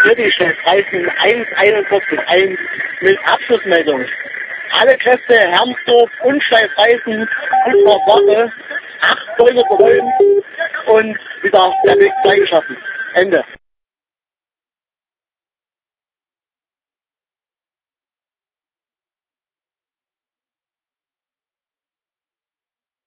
Friedrichstadt heißen 141 mit Abschlussmeldung. Alle Kräfte Hermsdorf und Schleißhausen und Wache 8 Bäume verräumt und wieder der Weg freigeschaffen. Ende.